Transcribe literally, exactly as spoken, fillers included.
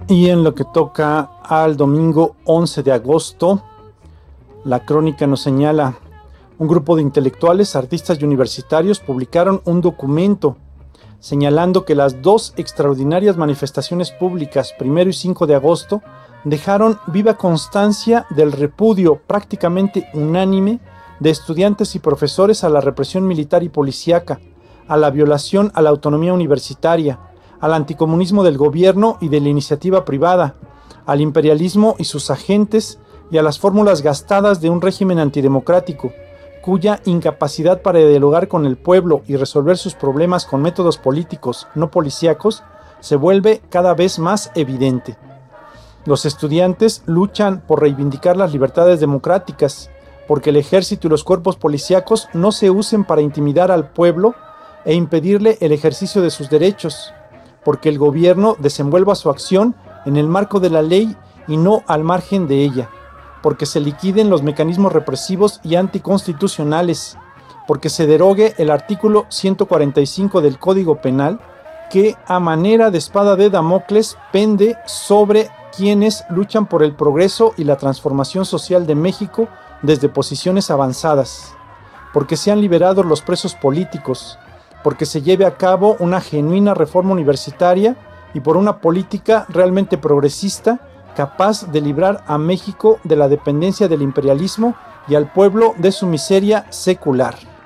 Y en lo que toca al domingo once de agosto, la crónica nos señala: un grupo de intelectuales, artistas y universitarios publicaron un documento señalando que las dos extraordinarias manifestaciones públicas, primero y cinco de agosto, dejaron viva constancia del repudio prácticamente unánime de estudiantes y profesores a la represión militar y policíaca, a la violación a la autonomía universitaria, al anticomunismo del gobierno y de la iniciativa privada, al imperialismo y sus agentes y a las fórmulas gastadas de un régimen antidemocrático, cuya incapacidad para dialogar con el pueblo y resolver sus problemas con métodos políticos no policíacos se vuelve cada vez más evidente. Los estudiantes luchan por reivindicar las libertades democráticas, porque el ejército y los cuerpos policíacos no se usen para intimidar al pueblo e impedirle el ejercicio de sus derechos, porque el gobierno desenvuelva su acción en el marco de la ley y no al margen de ella, porque se liquiden los mecanismos represivos y anticonstitucionales, porque se derogue el artículo ciento cuarenta y cinco del Código Penal, que a manera de espada de Damocles pende sobre quienes luchan por el progreso y la transformación social de México desde posiciones avanzadas, porque sean liberados los presos políticos, porque se lleve a cabo una genuina reforma universitaria y por una política realmente progresista, capaz de librar a México de la dependencia del imperialismo y al pueblo de su miseria secular.